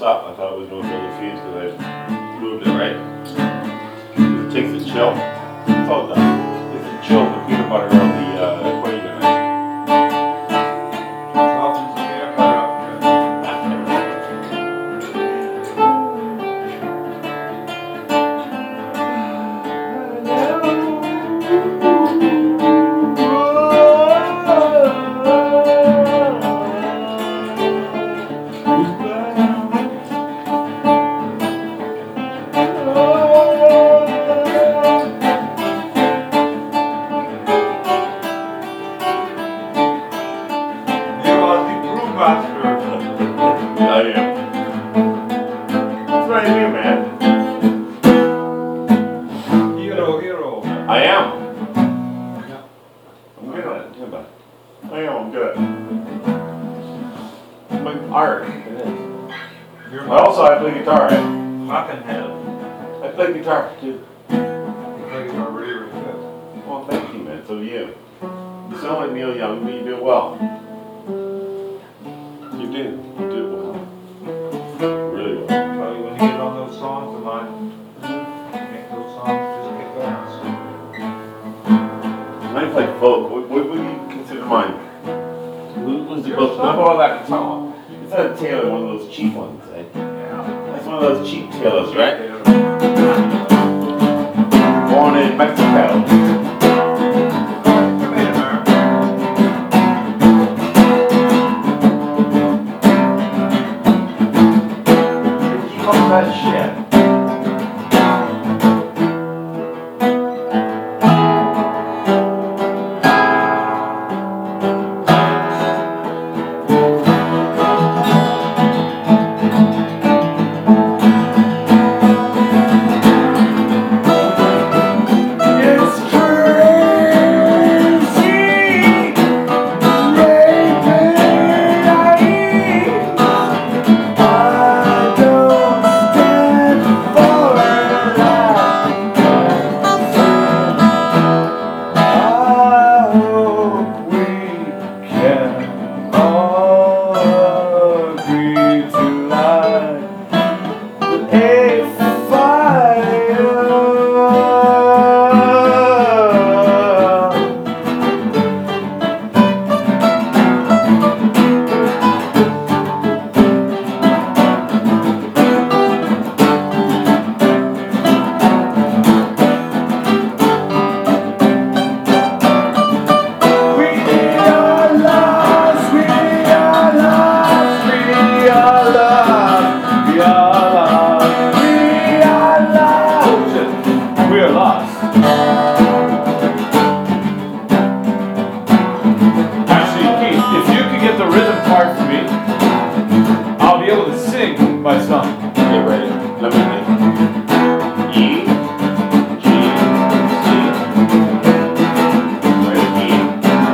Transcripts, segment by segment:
up. I thought it was going to go to the fuse because I moved it right. It takes the chill. That's all it does. It takes the chill of the peanut butter out of the equation. I am. That's what I do, man. Hero. I am. I'm good at it. I am. I'm good at it. My art. It is. I play guitar. Fucking hell. I play guitar too. You play guitar really good. Well, thank you, man. So do you. You sound like Neil Young, but you do it well. You do. You do it well. Really well. Tell you, when you get on those songs of mine, make those songs just get going. Mine's like folk. What would you consider mine? Who's the most? Not all that song. It's not a Taylor, one of those cheap ones, eh? Yeah. That's one of those cheap Taylors, right? Born in Mexico. That shit. My son. Get ready. Let me think. E, G, C. Ready? E.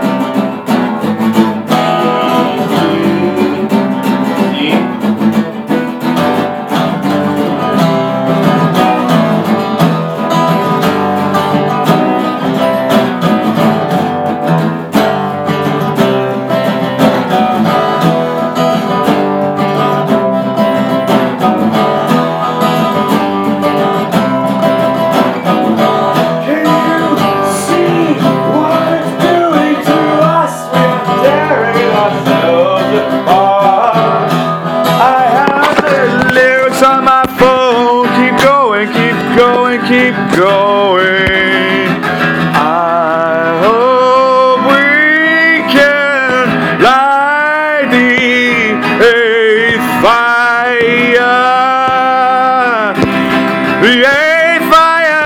Keep going. I hope we can light the fire. The fire.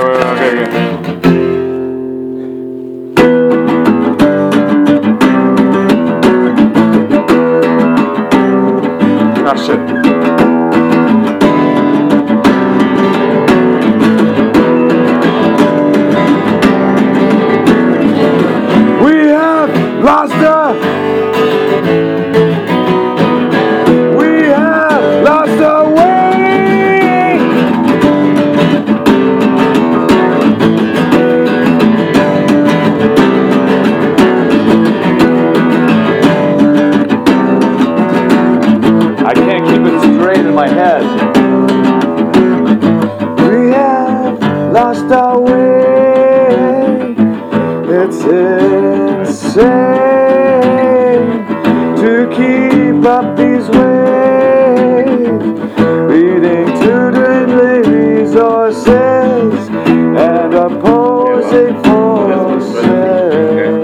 Okay. just our way. It's insane to keep up these waves, leading to dwindling resources and opposing forces.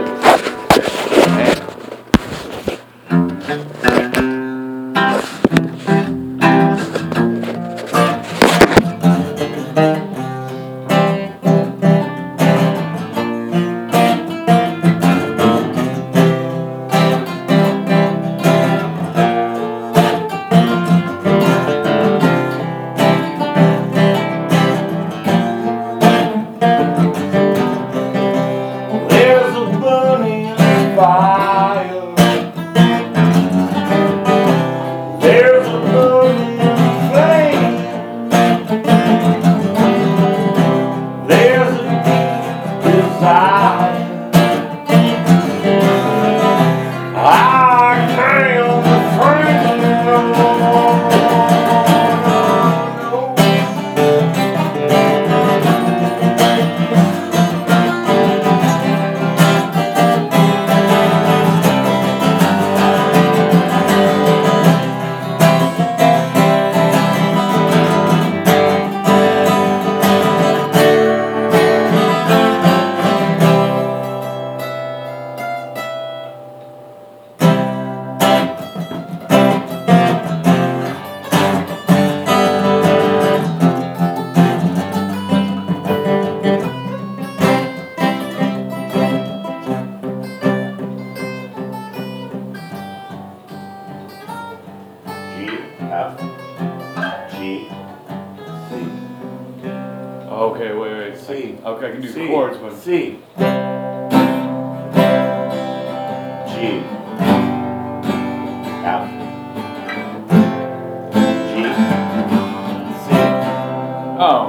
There's a burning fire. There's a burning flame. There's a deep desire. I can't refrain. No. G, F, G, C. Okay, wait. C. Okay, I can do C, the chords, but C. G, F, G, C. oh.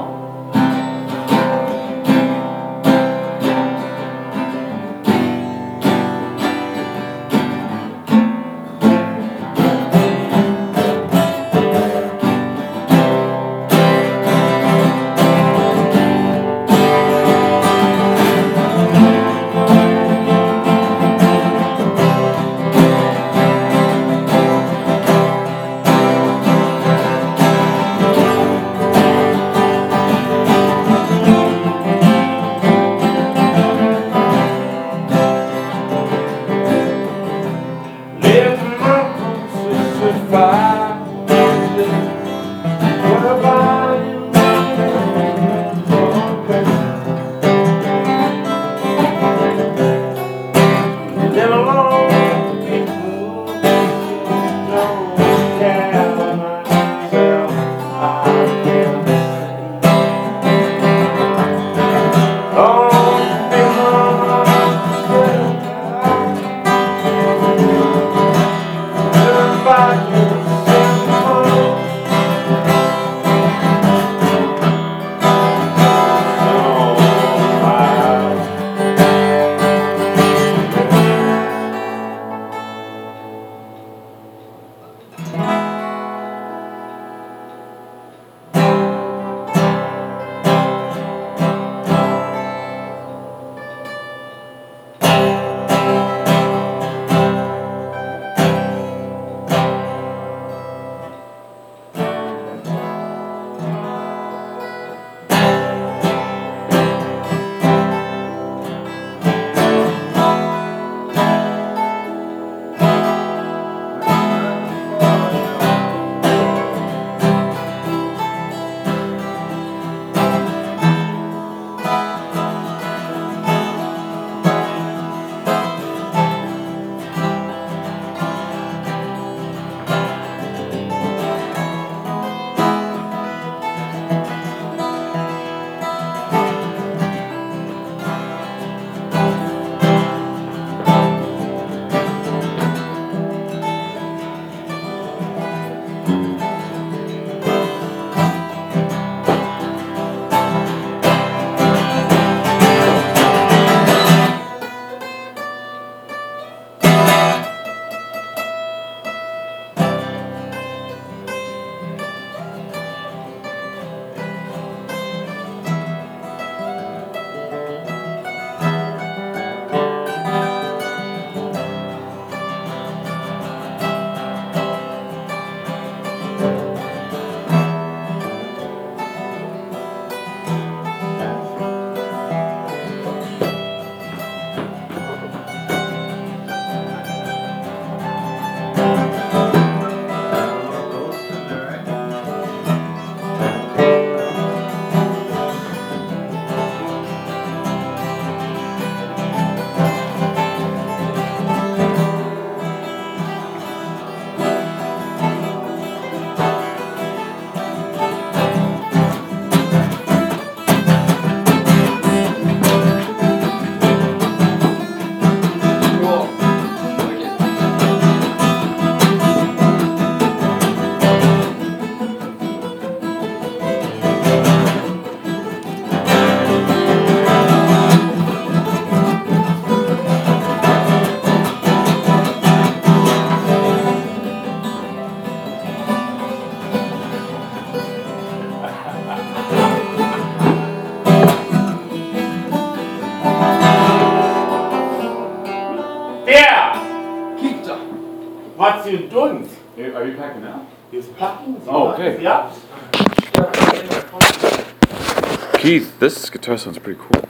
What's you doing? Are you packing now? He's packing. Oh, okay. Yeah. Keith, this guitar sounds pretty cool.